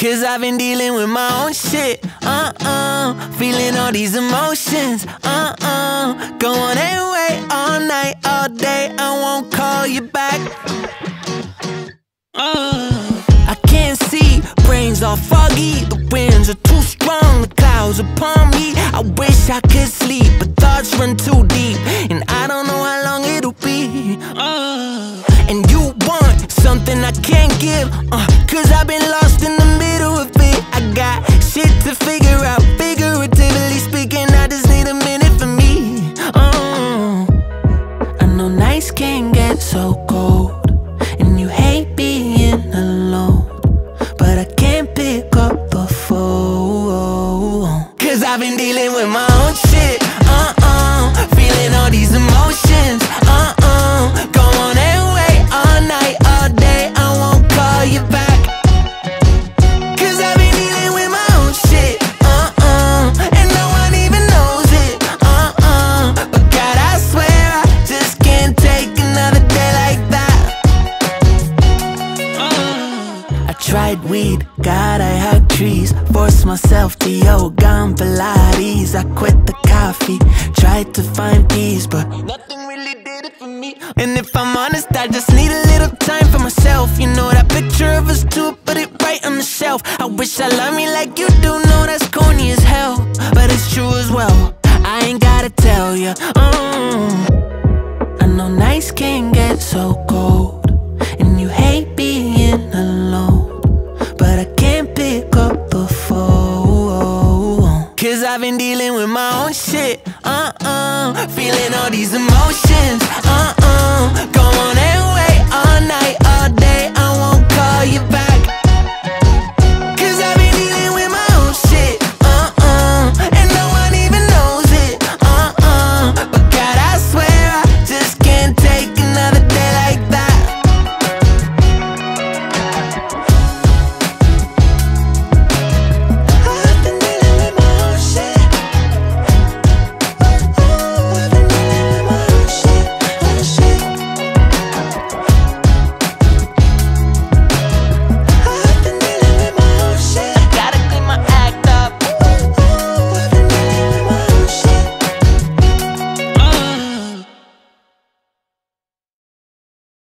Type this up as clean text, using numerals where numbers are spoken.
Cause I've been dealing with my own shit. Feeling all these emotions. Go on and wait all night, all day. I won't call you back. I can't see, brains all foggy. The winds are too strong, the clouds upon me. I wish I could sleep, but thoughts run too deep, and I don't know how long it'll be. And you want something I can't give, cause I've been lost in the middle of it. I got shit to figure out, figuratively speaking. I just need a minute for me. I know nights can get so cold, and you hate being alone, but I can't pick up the phone. Cause I've been dealing with my own shit. Feeling all these emotions. Go on and wait all night, all day. I won't call you back. Cause I've been dealing with my own shit. And no one even knows it. But God, I swear I just can't take another day like that. I tried weed, God, I hugged trees. Forced myself to yoga and Pilates. I quit the coffee, tried to find peace, but nothing really did it for me. And if I'm honest, I just need a little time for myself. You know that picture of us two, put it right on the shelf. I wish I loved me like you do, know that's corny as hell, but it's true as well. I ain't gotta tell you. I know nights can get so cold, and you hate being alone, but I can't pick up the phone. Cause I've been dealing with my own shit. Feeling all these emotions.